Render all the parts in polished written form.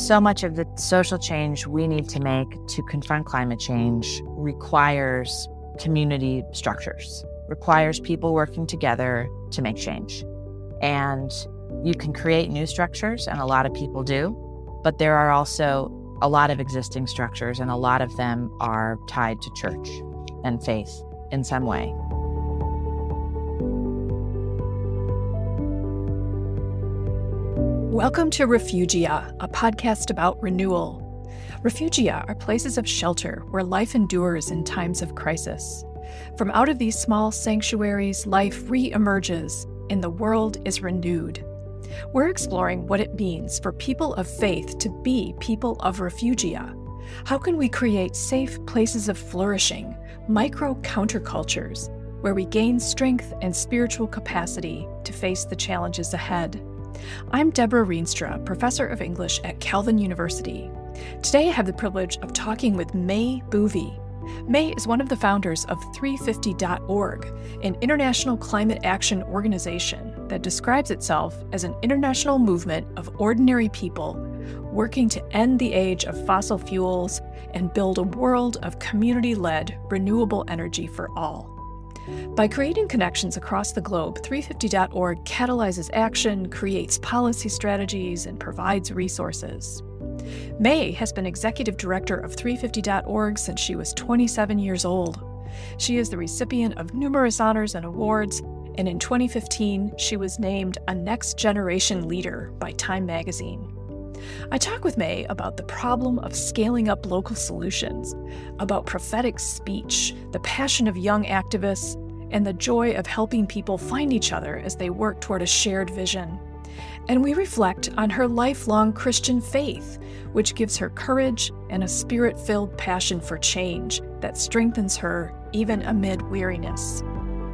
So much of the social change we need to make to confront climate change requires community structures, requires people working together to make change. And you can create new structures, and a lot of people do, but there are also a lot of existing structures, and a lot of them are tied to church and faith in some way. Welcome to Refugia, a podcast about renewal. Refugia are places of shelter where life endures in times of crisis. From out of these small sanctuaries, life re-emerges and the world is renewed. We're exploring what it means for people of faith to be people of refugia. How can we create safe places of flourishing, micro-countercultures, where we gain strength and spiritual capacity to face the challenges ahead? I'm Deborah Rienstra, professor of English at Calvin University. Today I have the privilege of talking with May Boovy. May is one of the founders of 350.org, an international climate action organization that describes itself as an international movement of ordinary people working to end the age of fossil fuels and build a world of community-led renewable energy for all. By creating connections across the globe, 350.org catalyzes action, creates policy strategies, and provides resources. May has been executive director of 350.org since she was 27 years old. She is the recipient of numerous honors and awards, and in 2015, she was named a Next Generation Leader by Time magazine. I talk with May about the problem of scaling up local solutions, about prophetic speech, the passion of young activists, and the joy of helping people find each other as they work toward a shared vision. And we reflect on her lifelong Christian faith, which gives her courage and a spirit-filled passion for change that strengthens her even amid weariness.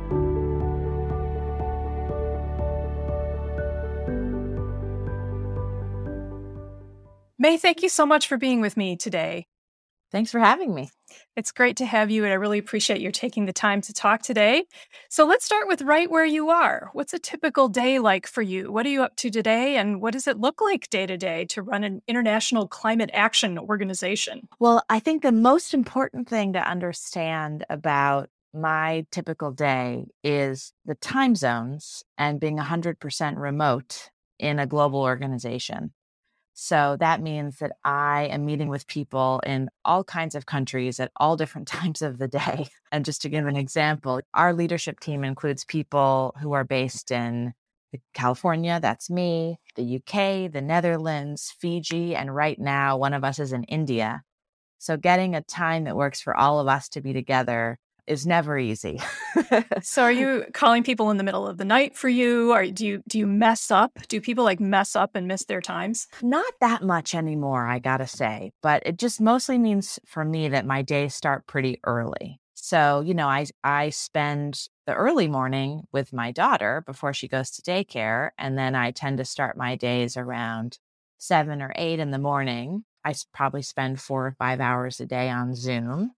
May, thank you so much for being with me today. Thanks for having me. It's great to have you, and I really appreciate you taking the time to talk today. So let's start with right where you are. What's a typical day like for you? What are you up to today, and what does it look like day to day to run an international climate action organization? Well, I think the most important thing to understand about my typical day is the time zones and being 100% remote in a global organization. So that means that I am meeting with people in all kinds of countries at all different times of the day. And just to give an example, our leadership team includes people who are based in California, that's me, the UK, the Netherlands, Fiji, and right now one of us is in India. So getting a time that works for all of us to be together is never easy. So are you calling people in the middle of the night for you? Or do you mess up? Do people mess up and miss their times? Not that much anymore, I gotta say, but it just mostly means for me that my days start pretty early. So, I spend the early morning with my daughter before she goes to daycare, and then I tend to start my days around 7 or 8 in the morning. I probably spend 4 or 5 hours a day on Zoom.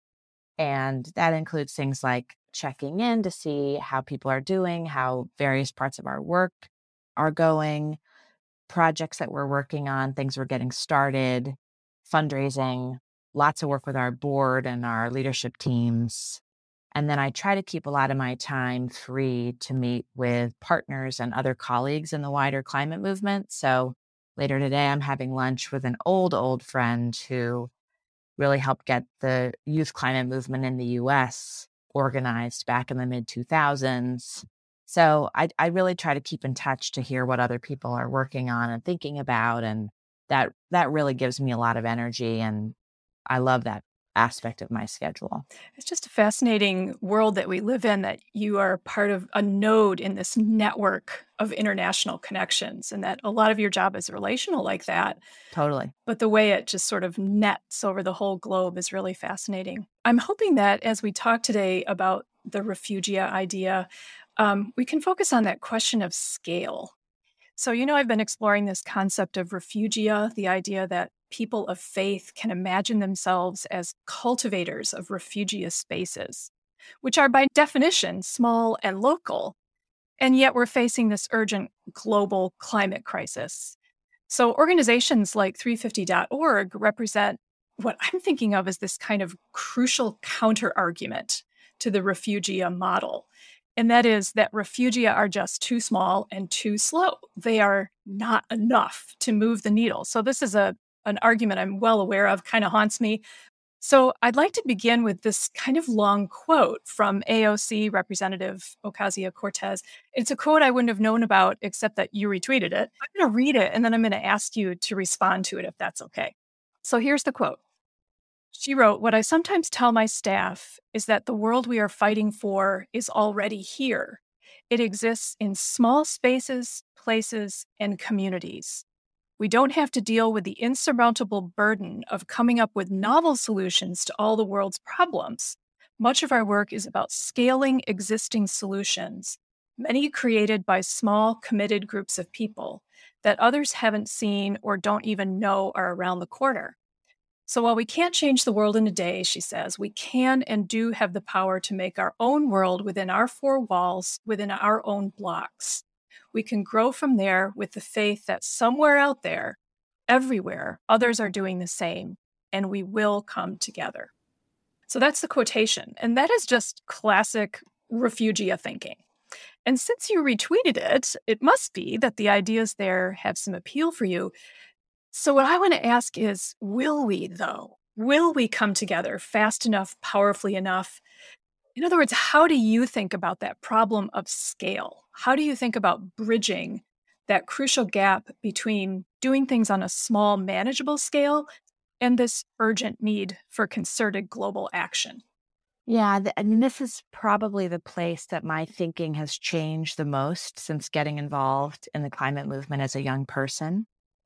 And that includes things like checking in to see how people are doing, how various parts of our work are going, projects that we're working on, things we're getting started, fundraising, lots of work with our board and our leadership teams. And then I try to keep a lot of my time free to meet with partners and other colleagues in the wider climate movement. So later today, I'm having lunch with an old friend who really helped get the youth climate movement in the US organized back in the mid-2000s. So I really try to keep in touch to hear what other people are working on and thinking about. And that really gives me a lot of energy. And I love that aspect of my schedule. It's just a fascinating world that we live in, that you are part of a node in this network of international connections, and that a lot of your job is relational like that. Totally. But the way it just sort of nets over the whole globe is really fascinating. I'm hoping that as we talk today about the refugia idea, we can focus on that question of scale. So, I've been exploring this concept of refugia, the idea that people of faith can imagine themselves as cultivators of refugia spaces, which are by definition small and local. And yet we're facing this urgent global climate crisis. So organizations like 350.org represent what I'm thinking of as this kind of crucial counter-argument to the Refugia model. And that is that refugia are just too small and too slow. They are not enough to move the needle. So this is an argument I'm well aware of, kind of haunts me. So I'd like to begin with this kind of long quote from AOC Representative Ocasio-Cortez. It's a quote I wouldn't have known about except that you retweeted it. I'm going to read it and then I'm going to ask you to respond to it if that's okay. So here's the quote. She wrote, "What I sometimes tell my staff is that the world we are fighting for is already here. It exists in small spaces, places, and communities. We don't have to deal with the insurmountable burden of coming up with novel solutions to all the world's problems. Much of our work is about scaling existing solutions, many created by small, committed groups of people that others haven't seen or don't even know are around the corner. So while we can't change the world in a day," she says, "we can and do have the power to make our own world within our four walls, within our own blocks. We can grow from there with the faith that somewhere out there, everywhere, others are doing the same, and we will come together." So that's the quotation. And that is just classic Refugia thinking. And since you retweeted it, it must be that the ideas there have some appeal for you. So what I want to ask is, will we, though? Will we come together fast enough, powerfully enough? In other words, how do you think about that problem of scale? How do you think about bridging that crucial gap between doing things on a small, manageable scale and this urgent need for concerted global action? Yeah, I mean, this is probably the place that my thinking has changed the most since getting involved in the climate movement as a young person,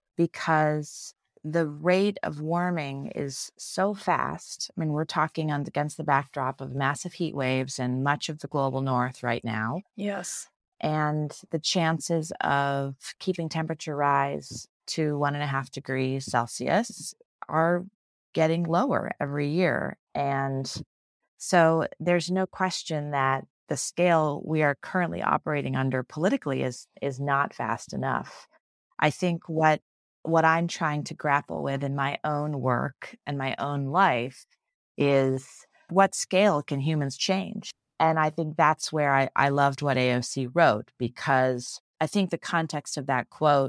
because the rate of warming is so fast. I mean, we're talking against the backdrop of massive heat waves in much of the global north right now. Yes. And the chances of keeping temperature rise to 1.5 degrees Celsius are getting lower every year. And so there's no question that the scale we are currently operating under politically is not fast enough. I think what I'm trying to grapple with in my own work and my own life is, what scale can humans change? And I think that's where I loved what AOC wrote, because I think the context of that quote,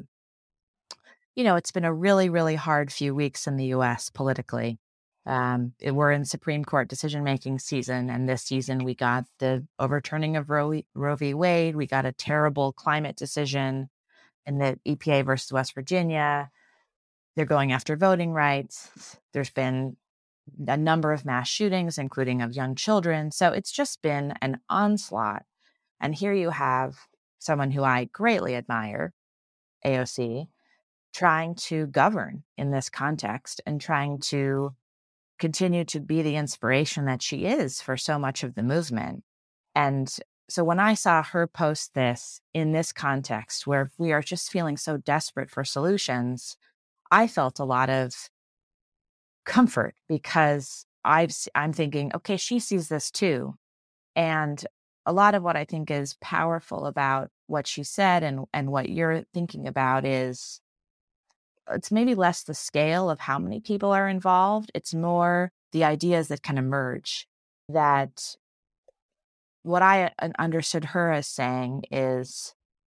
it's been a really, really hard few weeks in the US politically. We're in Supreme Court decision-making season, and this season we got the overturning of Roe v. Wade. We got a terrible climate decision in the EPA versus West Virginia. They're going after voting rights. There's been a number of mass shootings, including of young children. So it's just been an onslaught. And here you have someone who I greatly admire, AOC, trying to govern in this context and trying to continue to be the inspiration that she is for so much of the movement. And so when I saw her post this in this context where we are just feeling so desperate for solutions, I felt a lot of comfort, because I'm thinking, okay, she sees this too. And a lot of what I think is powerful about what she said and what you're thinking about is, it's maybe less the scale of how many people are involved. It's more the ideas that can emerge. That what I understood her as saying is,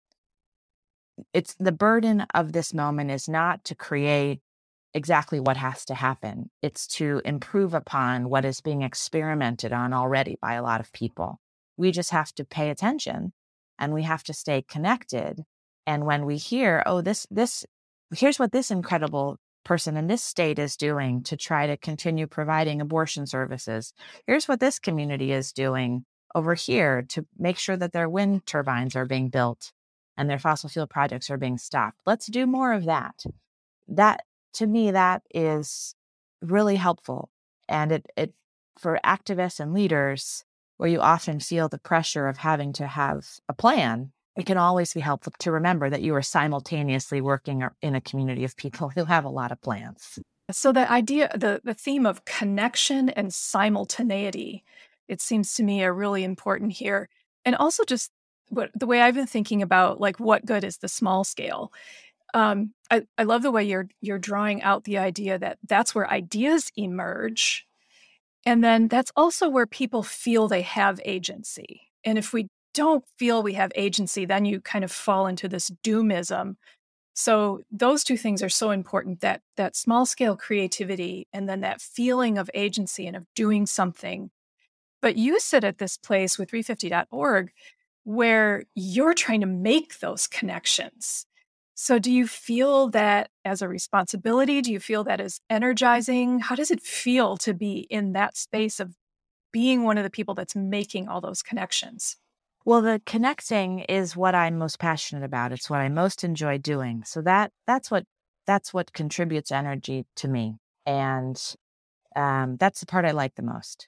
it's the burden of this moment is not to create exactly what has to happen. It's to improve upon what is being experimented on already by a lot of people. We just have to pay attention and we have to stay connected. And when we hear, oh, here's what this incredible person in this state is doing to try to continue providing abortion services. Here's what this community is doing over here to make sure that their wind turbines are being built and their fossil fuel projects are being stopped. Let's do more of that. That, to me, that is really helpful. And it for activists and leaders, where you often feel the pressure of having to have a plan, it can always be helpful to remember that you are simultaneously working in a community of people who have a lot of plans. So the idea, the theme of connection and simultaneity, it seems to me are really important here. And also just the way I've been thinking about, like, what good is the small scale? I love the way you're drawing out the idea that that's where ideas emerge. And then that's also where people feel they have agency. And if we don't feel we have agency, then you kind of fall into this doomism. So those two things are so important, that small scale creativity and then that feeling of agency and of doing something. But you sit at this place with 350.org where you're trying to make those connections. So do you feel that as a responsibility? Do you feel that as energizing? How does it feel to be in that space of being one of the people that's making all those connections? Well, the connecting is what I'm most passionate about. It's what I most enjoy doing. So that's what contributes energy to me, and that's the part I like the most.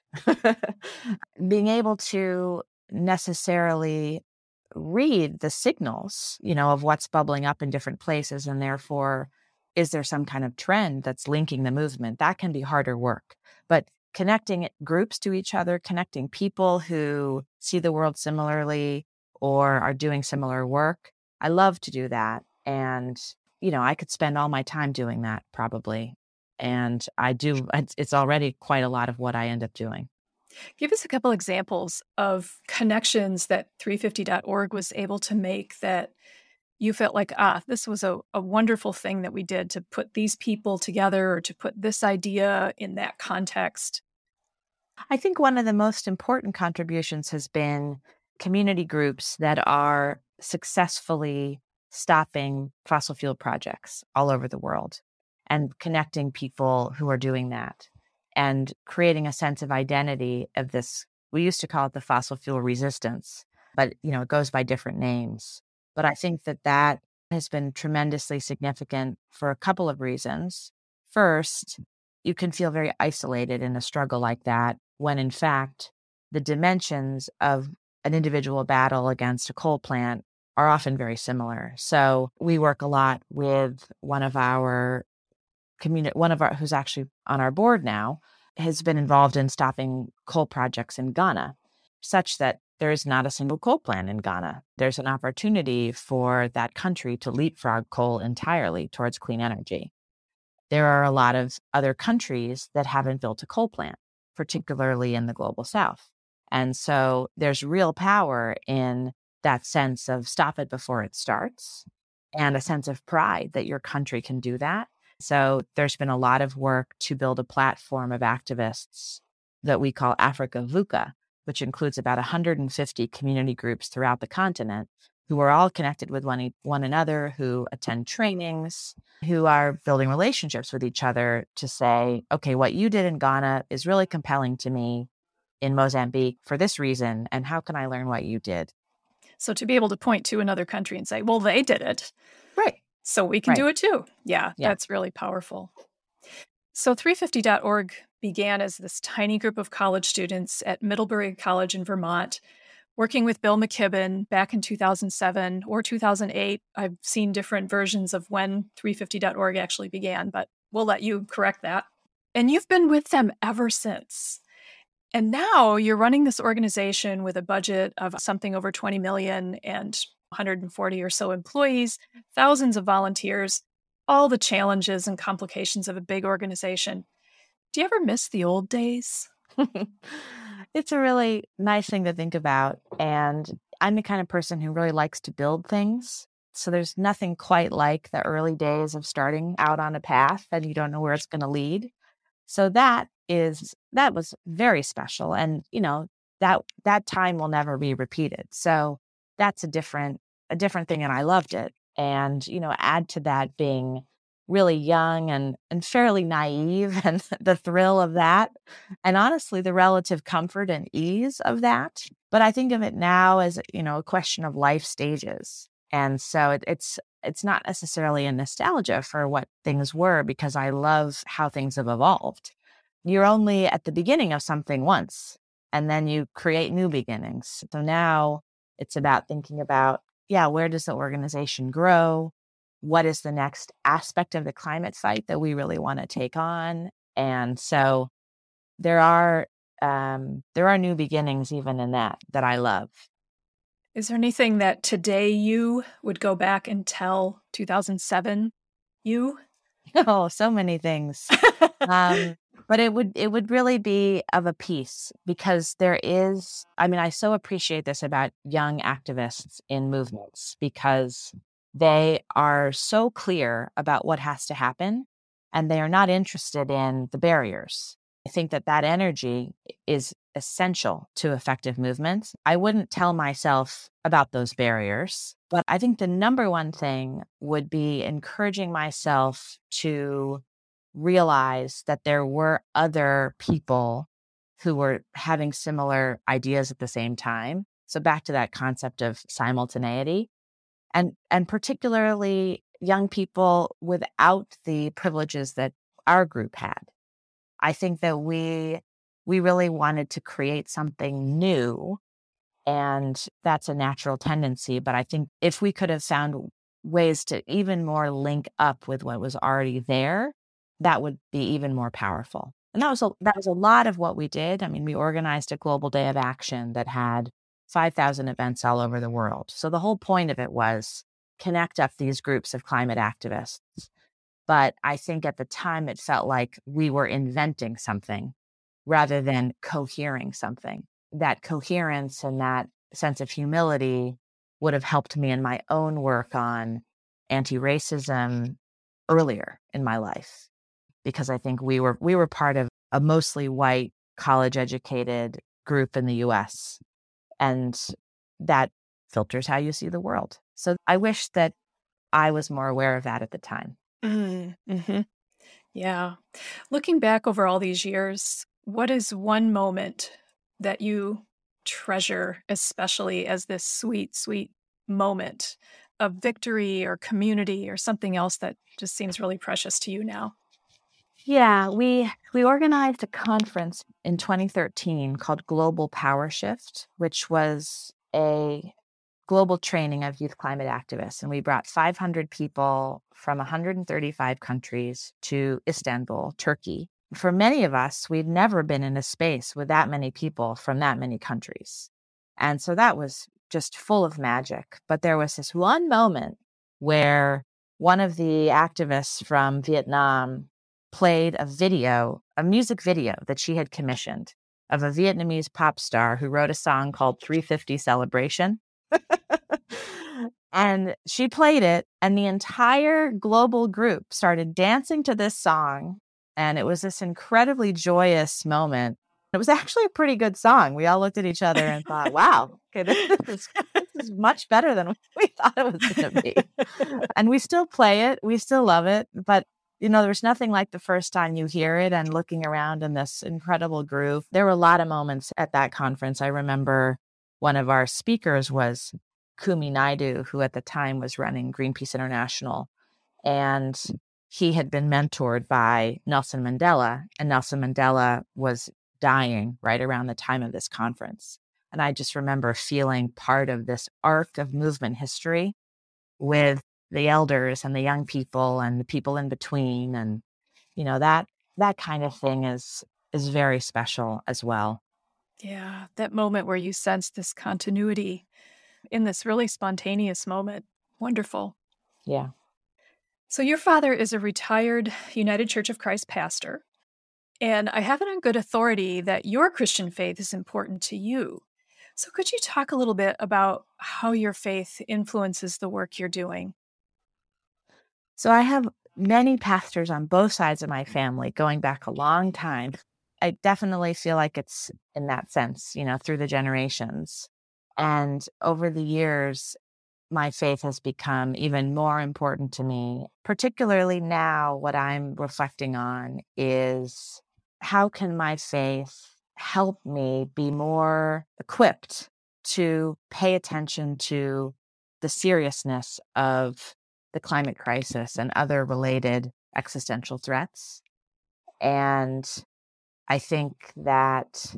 Being able to necessarily read the signals, of what's bubbling up in different places, and therefore, is there some kind of trend that's linking the movement? That can be harder work, but connecting groups to each other, connecting people who see the world similarly or are doing similar work. I love to do that. And, I could spend all my time doing that probably. And I do, it's already quite a lot of what I end up doing. Give us a couple examples of connections that 350.org was able to make that you felt like, this was a wonderful thing that we did to put these people together or to put this idea in that context. I think one of the most important contributions has been community groups that are successfully stopping fossil fuel projects all over the world and connecting people who are doing that and creating a sense of identity of this. We used to call it the fossil fuel resistance, but it goes by different names. But I think that has been tremendously significant for a couple of reasons. First, you can feel very isolated in a struggle like that when, in fact, the dimensions of an individual battle against a coal plant are often very similar. So we work a lot with one of our who's actually on our board now, has been involved in stopping coal projects in Ghana, such that there is not a single coal plant in Ghana. There's an opportunity for that country to leapfrog coal entirely towards clean energy. There are a lot of other countries that haven't built a coal plant, particularly in the global south. And so there's real power in that sense of stop it before it starts and a sense of pride that your country can do that. So there's been a lot of work to build a platform of activists that we call Africa VUCA, which includes about 150 community groups throughout the continent who are all connected with one another, who attend trainings, who are building relationships with each other to say, okay, what you did in Ghana is really compelling to me in Mozambique for this reason, and how can I learn what you did? So to be able to point to another country and say, well, they did it. Right. So we can do it too. Yeah, that's really powerful. So 350.org began as this tiny group of college students at Middlebury College in Vermont, working with Bill McKibben back in 2007 or 2008. I've seen different versions of when 350.org actually began, but we'll let you correct that. And you've been with them ever since. And now you're running this organization with a budget of something over 20 million and 140 or so employees, thousands of volunteers, all the challenges and complications of a big organization. Do you ever miss the old days? It's a really nice thing to think about. And I'm the kind of person who really likes to build things. So there's nothing quite like the early days of starting out on a path and you don't know where it's going to lead. So that was very special. And, that time will never be repeated. So that's a different thing. And I loved it. And, add to that being really young and fairly naive and the thrill of that. And honestly, the relative comfort and ease of that. But I think of it now as, a question of life stages. And so it's not necessarily a nostalgia for what things were, because I love how things have evolved. You're only at the beginning of something once, and then you create new beginnings. So now it's about thinking about, where does the organization grow? What is the next aspect of the climate fight that we really want to take on? And so there are new beginnings even in that I love. Is there anything that today you would go back and tell 2007 you? Oh, so many things. Um, but it would really be of a piece because there is, I mean, I so appreciate this about young activists in movements because they are so clear about what has to happen and they are not interested in the barriers. I think that that energy is essential to effective movements. I wouldn't tell myself about those barriers, but I think the number one thing would be encouraging myself to realize that there were other people who were having similar ideas at the same time. So back to that concept of simultaneity and particularly young people without the privileges that our group had. I think that we really wanted to create something new and that's a natural tendency, but I think if we could have found ways to even more link up with what was already there, that would be even more powerful. And that was a lot of what we did. I mean, we organized a global day of action that had 5,000 events all over the world. So the whole point of it was connect up these groups of climate activists. But I think at the time it felt like we were inventing something rather than cohering something. That coherence and that sense of humility would have helped me in my own work on anti-racism earlier in my life, because I think we were part of a mostly white college educated group in the US, and that filters how you see the world. So I wish that I was more aware of that at the time. Mm-hmm. Yeah. Looking back over all these years, what is one moment that you treasure, especially as this sweet, sweet moment of victory or community or something else that just seems really precious to you now? Yeah, we organized a conference in 2013 called Global Power Shift, which was a global training of youth climate activists. And we brought 500 people from 135 countries to Istanbul, Turkey. For many of us, we'd never been in a space with that many people from that many countries. And so that was just full of magic. But there was this one moment where one of the activists from Vietnam played a music video that she had commissioned of a Vietnamese pop star who wrote a song called 350 Celebration. And she played it, and the entire global group started dancing to this song. And it was this incredibly joyous moment. It was actually a pretty good song. We all looked at each other and thought, wow, okay, this is much better than we thought it was going to be. And we still play it. We still love it. But, there's nothing like the first time you hear it and looking around in this incredible groove. There were a lot of moments at that conference. I remember one of our speakers was Kumi Naidu, who at the time was running Greenpeace International. And he had been mentored by Nelson Mandela, and Nelson Mandela was dying right around the time of this conference. And I just remember feeling part of this arc of movement history with the elders and the young people and the people in between. And, that kind of thing is very special as well. Yeah, that moment where you sense this continuity in this really spontaneous moment. Wonderful. Yeah. So your father is a retired United Church of Christ pastor, and I have it on good authority that your Christian faith is important to you. So could you talk a little bit about how your faith influences the work you're doing? So I have many pastors on both sides of my family going back a long time. I definitely feel like it's in that sense, through the generations. And over the years, my faith has become even more important to me. Particularly now, what I'm reflecting on is how can my faith help me be more equipped to pay attention to the seriousness of the climate crisis and other related existential threats. And I think that,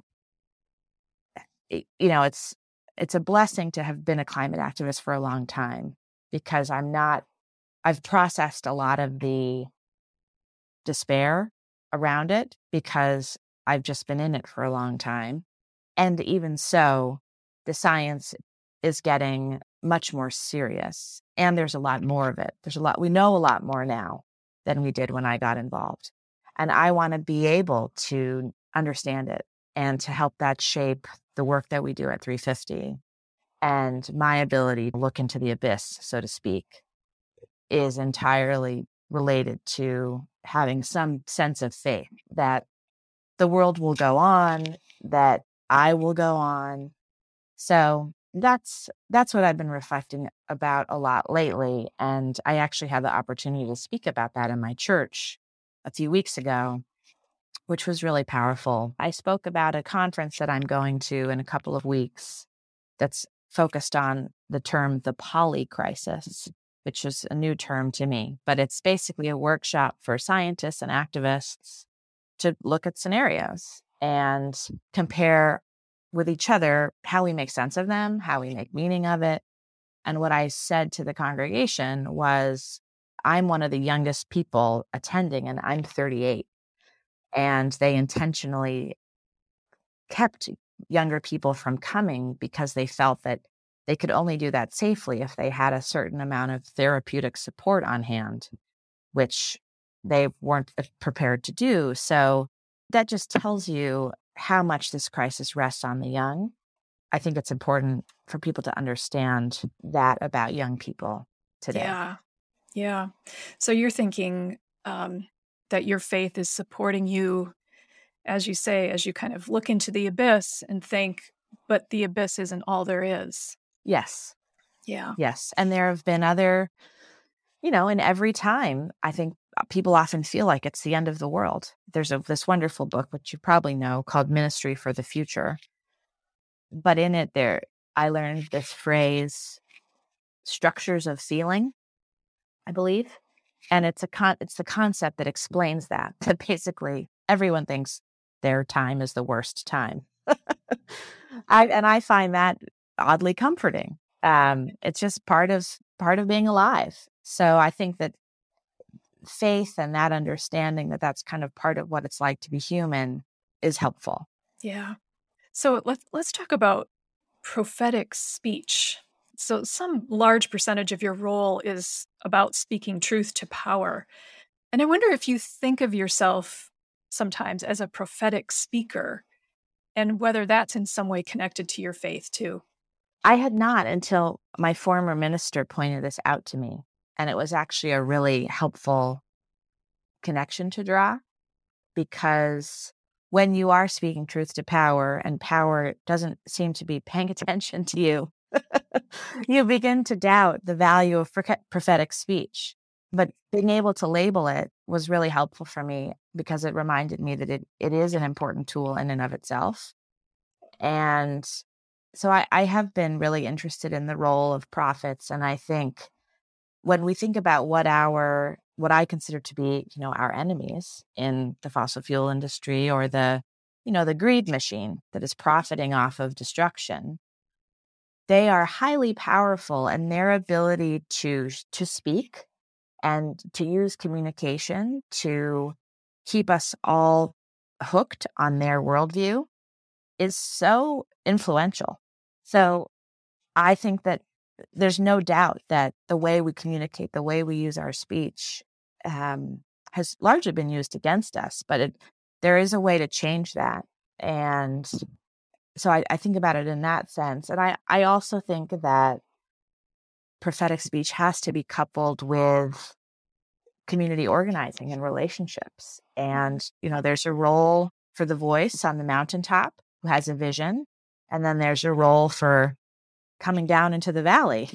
it's a blessing to have been a climate activist for a long time because I've processed a lot of the despair around it because I've just been in it for a long time. And even so, the science is getting much more serious. And there's a lot more of it. We know a lot more now than we did when I got involved. And I want to be able to understand it and to help that shape the work that we do at 350. And my ability to look into the abyss, so to speak, is entirely related to having some sense of faith that the world will go on, that I will go on. So that's what I've been reflecting about a lot lately. And I actually had the opportunity to speak about that in my church a few weeks ago, which was really powerful. I spoke about a conference that I'm going to in a couple of weeks that's focused on the term the poly crisis, which is a new term to me, but it's basically a workshop for scientists and activists to look at scenarios and compare with each other how we make sense of them, how we make meaning of it. And what I said to the congregation was, I'm one of the youngest people attending, and I'm 38. And they intentionally kept younger people from coming because they felt that they could only do that safely if they had a certain amount of therapeutic support on hand, which they weren't prepared to do. So that just tells you how much this crisis rests on the young. I think it's important for people to understand that about young people today. Yeah. Yeah. So you're thinking that your faith is supporting you, as you say, as you kind of look into the abyss and think, but the abyss isn't all there is. Yes. Yeah. Yes. And there have been other, in every time, I think people often feel like it's the end of the world. There's this wonderful book, which you probably know, called Ministry for the Future. But in it, I learned this phrase, structures of feeling, I believe. And it's the concept that explains that basically everyone thinks their time is the worst time. I find that oddly comforting. It's just part of being alive. So I think that faith and that understanding that that's kind of part of what it's like to be human is helpful. Yeah. So let's talk about prophetic speech. So some large percentage of your role is about speaking truth to power. And I wonder if you think of yourself sometimes as a prophetic speaker and whether that's in some way connected to your faith too. I had not until my former minister pointed this out to me. And it was actually a really helpful connection to draw, because when you are speaking truth to power and power doesn't seem to be paying attention to you, you begin to doubt the value of prophetic speech. But being able to label it was really helpful for me, because it reminded me that it is an important tool in and of itself. And so I have been really interested in the role of prophets. And I think when we think about what I consider to be, our enemies in the fossil fuel industry, or the greed machine that is profiting off of destruction, they are highly powerful, and their ability to speak and to use communication to keep us all hooked on their worldview is so influential. So I think that there's no doubt that the way we communicate, the way we use our speech, has largely been used against us, but there is a way to change that. And so I think about it in that sense. And I also think that prophetic speech has to be coupled with community organizing and relationships. And, there's a role for the voice on the mountaintop who has a vision. And then there's a role for coming down into the valley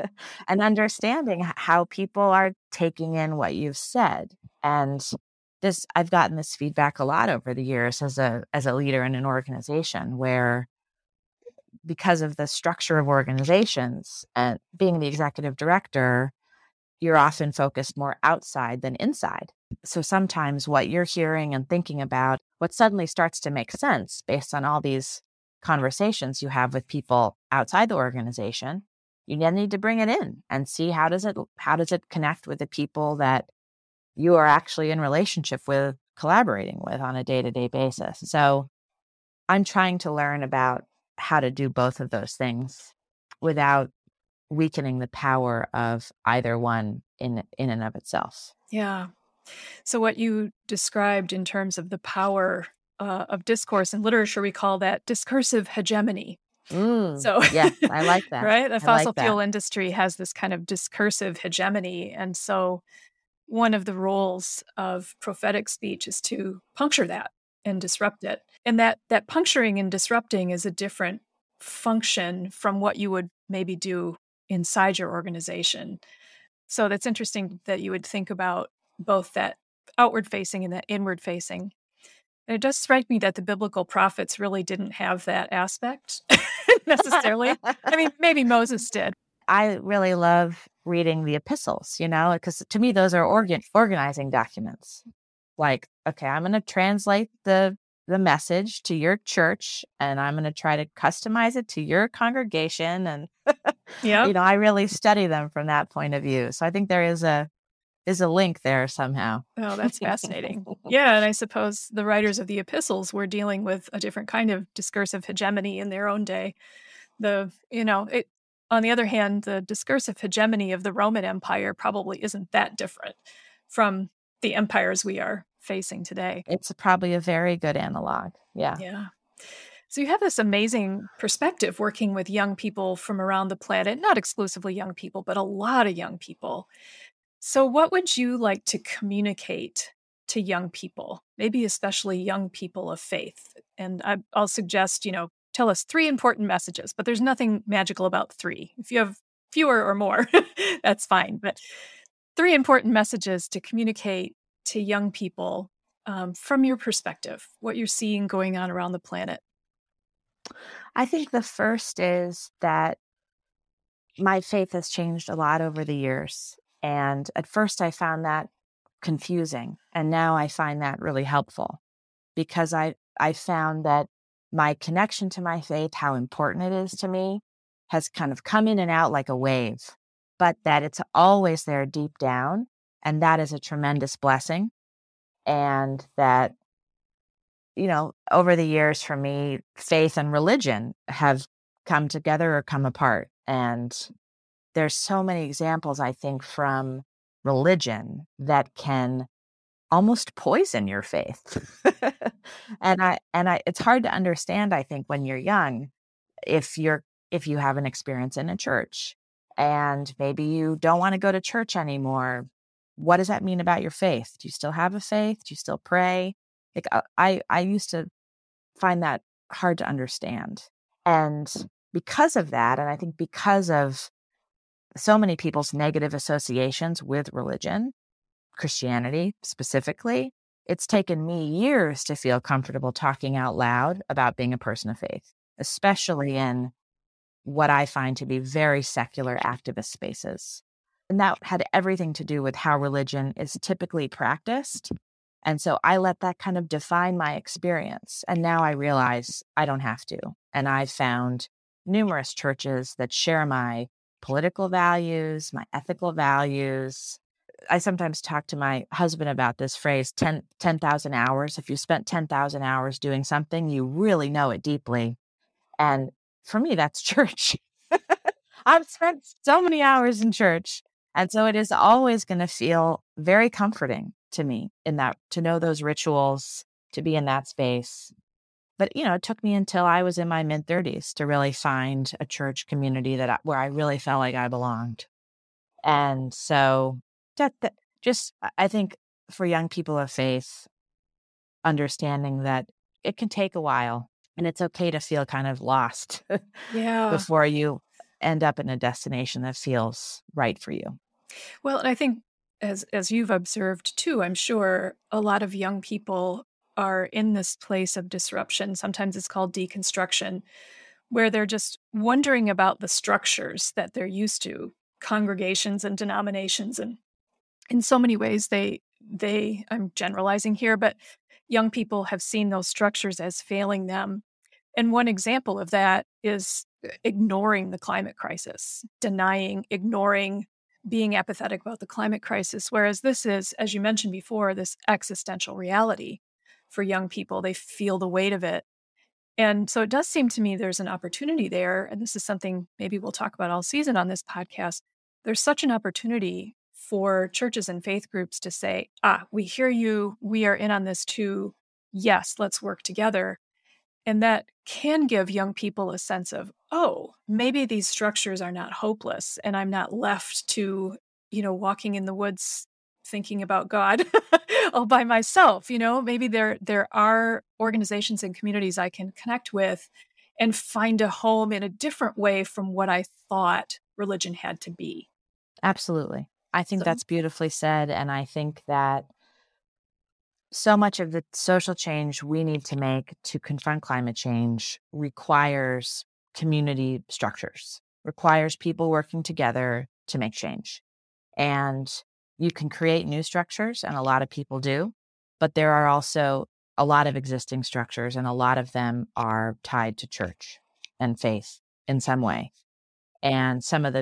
and how people are taking in what you've said. And I've gotten this feedback a lot over the years as a leader in an organization, where because of the structure of organizations and being the executive director, you're often focused more outside than inside. So sometimes what you're hearing and thinking about, what suddenly starts to make sense based on all these conversations you have with people outside the organization, you then need to bring it in and see how does it connect with the people that you are actually in relationship with, collaborating with on a day-to-day basis. So I'm trying to learn about how to do both of those things without weakening the power of either one in and of itself. Yeah. So what you described in terms of the power of discourse in literature, we call that discursive hegemony. So, Yes, I like that. right, the I like fossil that. fuel industry has this kind of discursive hegemony. And so one of the roles of prophetic speech is to puncture that and disrupt it. And that puncturing and disrupting is a different function from what you would maybe do inside your organization. So that's interesting that you would think about both that outward facing and that inward facing. And it does strike me that the biblical prophets really didn't have that aspect necessarily. I mean, maybe Moses did. I really love reading the epistles, because to me, those are organizing documents. Like, okay, I'm going to translate the message to your church, and I'm going to try to customize it to your congregation. And, Yeah. I really study them from that point of view. So I think there is a link there somehow. Oh, that's fascinating. Yeah, and I suppose the writers of the epistles were dealing with a different kind of discursive hegemony in their own day. On the other hand, the discursive hegemony of the Roman Empire probably isn't that different from the empires we are facing today. It's probably a very good analog. Yeah. Yeah. So you have this amazing perspective working with young people from around the planet, not exclusively young people, but a lot of young people. So what would you like to communicate to young people, maybe especially young people of faith? And I'll suggest, tell us 3 important messages, but there's nothing magical about 3. If you have fewer or more, that's fine. But 3 important messages to communicate to young people from your perspective, what you're seeing going on around the planet. I think the first is that my faith has changed a lot over the years. And at first I found that confusing. And now I find that really helpful because I found that my connection to my faith, how important it is to me, has kind of come in and out like a wave, but that it's always there deep down. And that is a tremendous blessing. And that, over the years for me, faith and religion have come together or come apart. And there's so many examples, I think, from religion that can almost poison your faith. and it's hard to understand, I think, when you're young, if you have an experience in a church and maybe you don't want to go to church anymore. What does that mean about your faith? Do you still have a faith? Do you still pray? Like I used to find that hard to understand. And because of that, and I think because of so many people's negative associations with religion, Christianity specifically, it's taken me years to feel comfortable talking out loud about being a person of faith, especially in what I find to be very secular activist spaces. And that had everything to do with how religion is typically practiced. And so I let that kind of define my experience. And now I realize I don't have to. And I've found numerous churches that share my political values, my ethical values. I sometimes talk to my husband about this phrase, 10,000 hours. If you spent 10,000 hours doing something, you really know it deeply. And for me, that's church. I've spent so many hours in church. And so it is always going to feel very comforting to me in that, to know those rituals, to be in that space. But, it took me until I was in my mid-30s to really find a church community where I really felt like I belonged. And so I think for young people of faith, understanding that it can take a while and it's okay to feel kind of lost before you end up in a destination that feels right for you. Well, and I think as you've observed too, I'm sure a lot of young people are in this place of disruption. Sometimes it's called deconstruction, where they're just wondering about the structures that they're used to, congregations and denominations. And in so many ways, I'm generalizing here, but young people have seen those structures as failing them. And one example of that is ignoring the climate crisis, ignoring, being apathetic about the climate crisis. Whereas this is, as you mentioned before, this existential reality for young people. They feel the weight of it. And so it does seem to me there's an opportunity there. And this is something maybe we'll talk about all season on this podcast. There's such an opportunity for churches and faith groups to say, we hear you. We are in on this too. Yes, let's work together. And that can give young people a sense of, oh, maybe these structures are not hopeless and I'm not left to, walking in the woods thinking about God all by myself. Maybe there are organizations and communities I can connect with and find a home in a different way from what I thought religion had to be. Absolutely. I think So- that's beautifully said. And I think that so much of the social change we need to make to confront climate change requires community structures, requires people working together to make change. And you can create new structures, and a lot of people do, but there are also a lot of existing structures, and a lot of them are tied to church and faith in some way. And some of the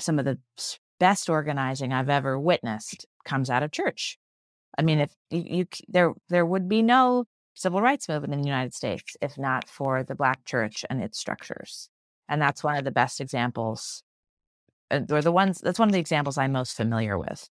best organizing I've ever witnessed comes out of church. I mean, if there would be no civil rights movement in the United States if not for the Black church and its structures. And that's one of the best examples, that's one of the examples I'm most familiar with.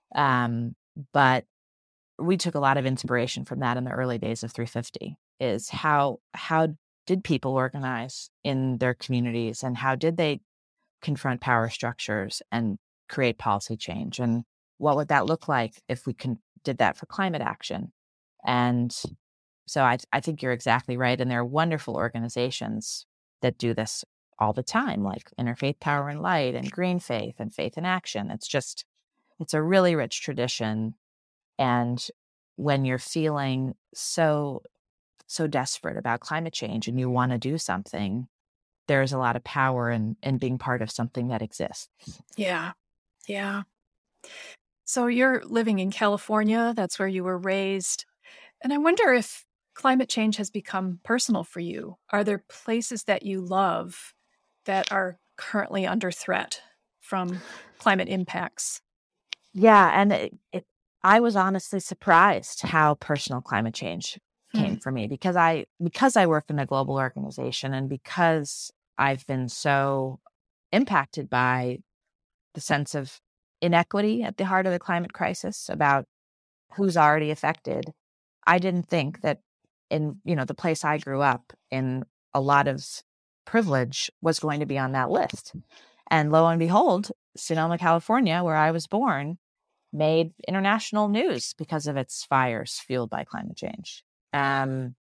But we took a lot of inspiration from that in the early days of 350, is how did people organize in their communities, and how did they confront power structures and create policy change? And what would that look like if we did that for climate action? And so I think you're exactly right. And there are wonderful organizations that do this all the time, like Interfaith Power and Light and Green Faith and Faith in Action. It's a really rich tradition. And when you're feeling so desperate about climate change and you want to do something, there's a lot of power in being part of something that exists. Yeah. Yeah. So you're living in California. That's where you were raised. And I wonder if climate change has become personal for you. Are there places that you love that are currently under threat from climate impacts? Yeah. And I was honestly surprised how personal climate change came for me, because I work in a global organization, and because I've been so impacted by the sense of inequity at the heart of the climate crisis about who's already affected. I didn't think that in, the place I grew up in, a lot of privilege was going to be on that list. And lo and behold, Sonoma, California, where I was born, made international news because of its fires fueled by climate change. And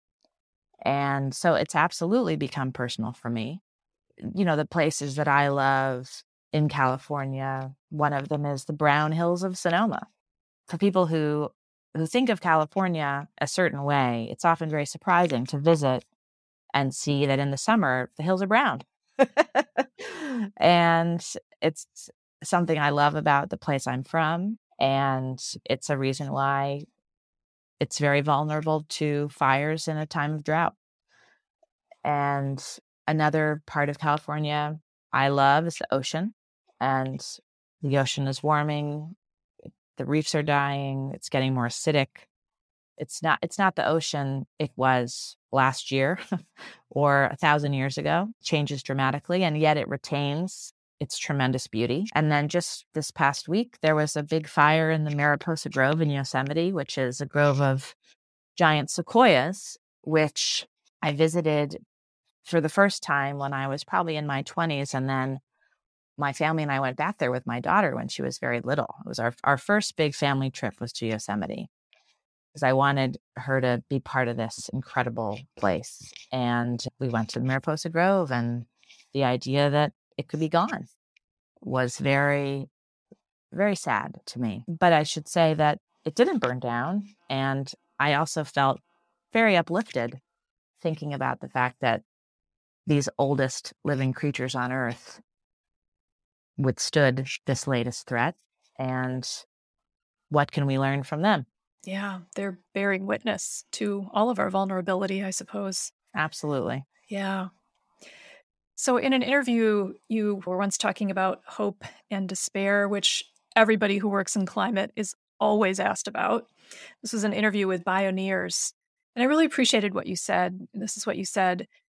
so it's absolutely become personal for me. The places that I love in California, one of them is the Brown Hills of Sonoma. For people who think of California a certain way, it's often very surprising to visit and see that in the summer, the hills are brown. And it's something I love about the place I'm from. And it's a reason why it's very vulnerable to fires in a time of drought. And another part of California I love is the ocean. And the ocean is warming. The reefs are dying. It's getting more acidic. It's not the ocean it was last year or 1,000 years ago. It changes dramatically, and yet it retains its tremendous beauty. And then just this past week, there was a big fire in the Mariposa Grove in Yosemite, which is a grove of giant sequoias, which I visited for the first time when I was probably in my 20s. And then my family and I went back there with my daughter when she was very little. It was our first big family trip was to Yosemite, because I wanted her to be part of this incredible place. And we went to the Mariposa Grove, and the idea that it could be gone was very, very sad to me. But I should say that it didn't burn down. And I also felt very uplifted thinking about the fact that these oldest living creatures on Earth withstood this latest threat. And what can we learn from them? Yeah, they're bearing witness to all of our vulnerability, I suppose. Absolutely. Yeah. So in an interview, you were once talking about hope and despair, which everybody who works in climate is always asked about. This was an interview with Bioneers, and I really appreciated what you said. This is what you said.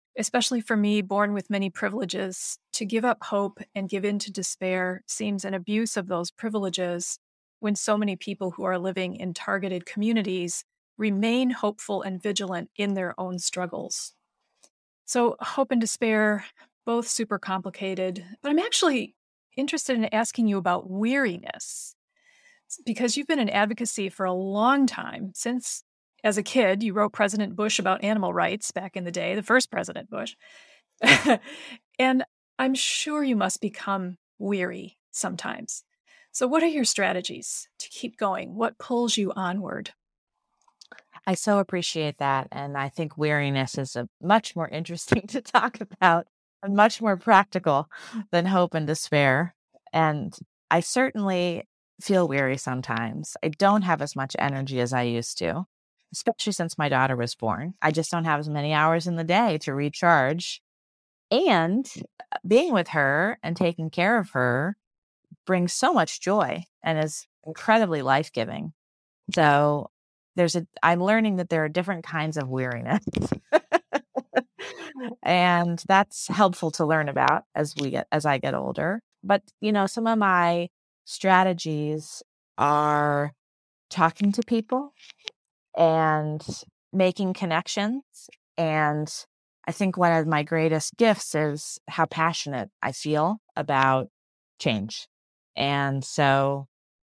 Especially for me, born with many privileges, to give up hope and give in to despair seems an abuse of those privileges when so many people who are living in targeted communities remain hopeful and vigilant in their own struggles. So, hope and despair, both super complicated, but I'm actually interested in asking you about weariness because you've been in advocacy for a long time. Since as a kid, you wrote President Bush about animal rights back in the day, the first President Bush. And I'm sure you must become weary sometimes. So, what are your strategies to keep going? What pulls you onward? I so appreciate that. And I think weariness is a much more interesting to talk about and much more practical than hope and despair. And I certainly feel weary sometimes. I don't have as much energy as I used to, especially since my daughter was born. I just don't have as many hours in the day to recharge. And being with her and taking care of her brings so much joy and is incredibly life-giving. So I'm learning that there are different kinds of weariness. And that's helpful to learn about as I get older. But, some of my strategies are talking to people and making connections. And I think one of my greatest gifts is how passionate I feel about change. And so,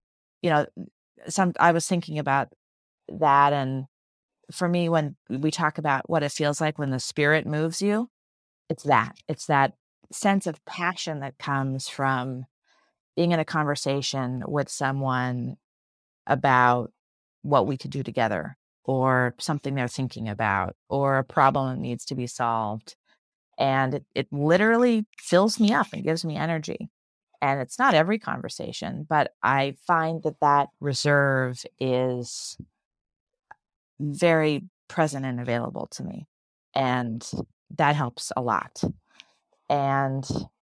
I was thinking about that. And for me, when we talk about what it feels like when the spirit moves you, it's that sense of passion that comes from being in a conversation with someone about what we could do together, or something they're thinking about, or a problem that needs to be solved. And it literally fills me up and gives me energy. And it's not every conversation, but I find that reserve is very present and available to me. And that helps a lot. And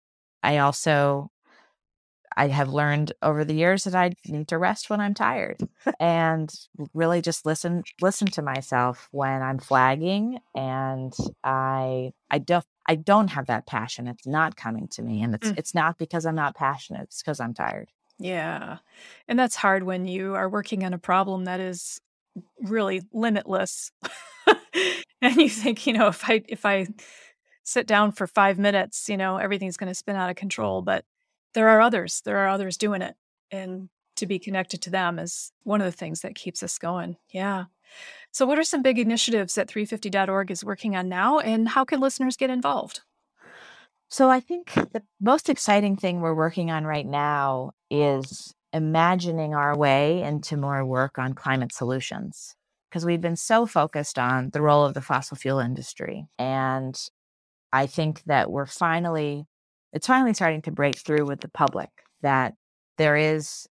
I have learned over the years that I need to rest when I'm tired and really just listen to myself when I'm flagging. And I don't have that passion. It's not coming to me. And it's not because I'm not passionate. It's because I'm tired. Yeah. And that's hard when you are working on a problem that is really limitless. And you think, if I sit down for 5 minutes, everything's going to spin out of control. But there are others doing it. And to be connected to them is one of the things that keeps us going. Yeah. So what are some big initiatives that 350.org is working on now, and how can listeners get involved? So I think the most exciting thing we're working on right now is imagining our way into more work on climate solutions, because we've been so focused on the role of the fossil fuel industry. And I think that it's finally starting to break through with the public that there is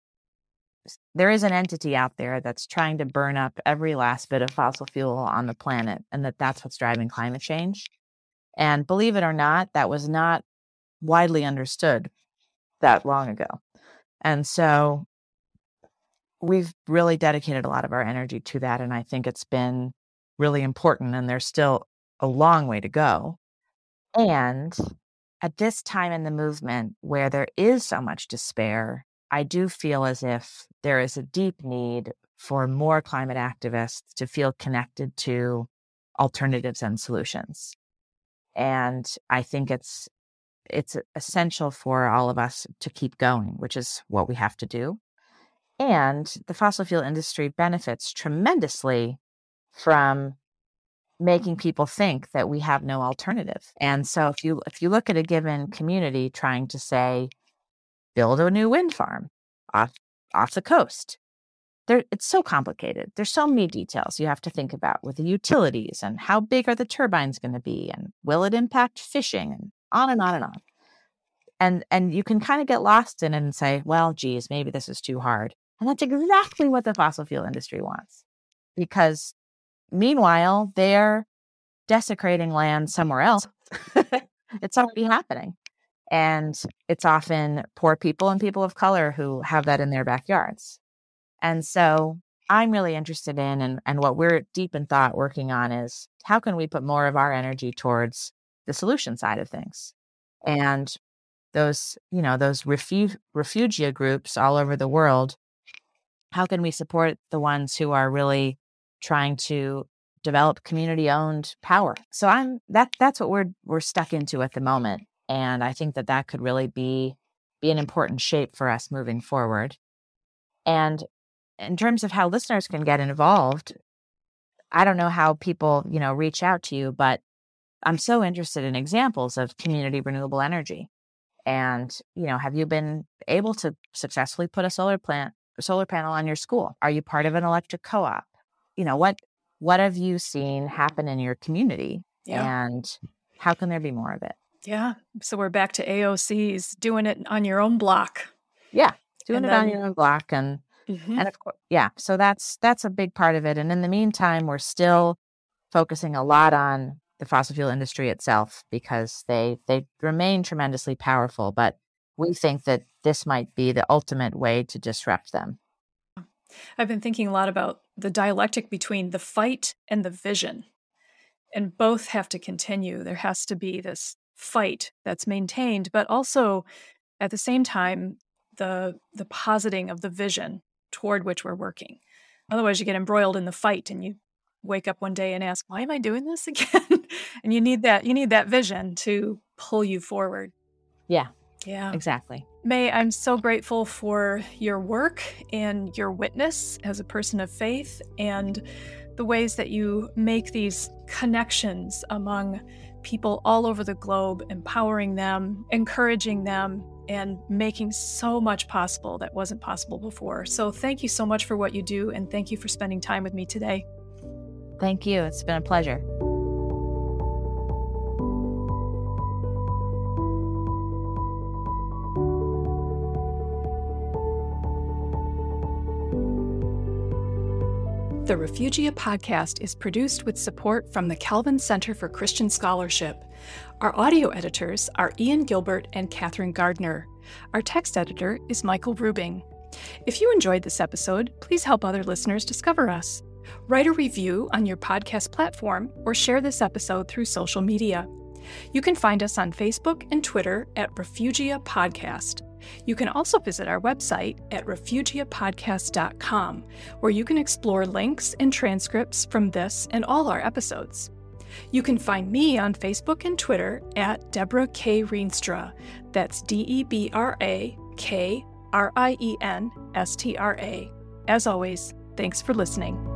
an entity out there that's trying to burn up every last bit of fossil fuel on the planet, and that's what's driving climate change. And believe it or not, that was not widely understood that long ago. And so we've really dedicated a lot of our energy to that. And I think it's been really important, and there's still a long way to go. And at this time in the movement where there is so much despair, I do feel as if there is a deep need for more climate activists to feel connected to alternatives and solutions. And I think it's essential for all of us to keep going, which is what we have to do. And the fossil fuel industry benefits tremendously from making people think that we have no alternative. And so if you look at a given community trying to say, build a new wind farm off the coast, it's so complicated. There's so many details you have to think about with the utilities, and how big are the turbines going to be, and will it impact fishing, and on and on and on. And you can kind of get lost in it and say, well, geez, maybe this is too hard. And that's exactly what the fossil fuel industry wants. Because meanwhile, they're desecrating land somewhere else. It's already happening. And it's often poor people and people of color who have that in their backyards. And so I'm really interested in, and what we're deep in thought working on, is how can we put more of our energy towards the solution side of things. And those, those refugia groups all over the world, how can we support the ones who are really trying to develop community-owned power? So that's what we're stuck into at the moment, and I think that could really be an important shape for us moving forward. And in terms of how listeners can get involved, I don't know how people reach out to you, but I'm so interested in examples of community renewable energy. And have you been able to successfully put a solar panel on your school? Are you part of an electric co-op? What have you seen happen in your community? Yeah. And how can there be more of it? Yeah. So we're back to AOCs, doing it on your own block. Yeah. Doing it on your own block. And of course, so that's a big part of it. And in the meantime, we're still focusing a lot on the fossil fuel industry itself, because they remain tremendously powerful, but we think that this might be the ultimate way to disrupt them. I've been thinking a lot about the dialectic between the fight and the vision, and both have to continue. There has to be this fight that's maintained, but also at the same time, the positing of the vision toward which we're working. Otherwise, you get embroiled in the fight and you wake up one day and ask, why am I doing this again? And you need that vision to pull you forward. Yeah, exactly. May, I'm so grateful for your work and your witness as a person of faith, and the ways that you make these connections among people all over the globe, empowering them, encouraging them, and making so much possible that wasn't possible before. So thank you so much for what you do, and thank you for spending time with me today. Thank you. It's been a pleasure. The Refugia podcast is produced with support from the Calvin Center for Christian Scholarship. Our audio editors are Ian Gilbert and Catherine Gardner. Our text editor is Michael Rubing. If you enjoyed this episode, please help other listeners discover us. Write a review on your podcast platform or share this episode through social media. You can find us on Facebook and Twitter at Refugia Podcast. You can also visit our website at refugiapodcast.com, where you can explore links and transcripts from this and all our episodes. You can find me on Facebook and Twitter at Deborah K. Rienstra. That's DebraKrienstra. As always, thanks for listening.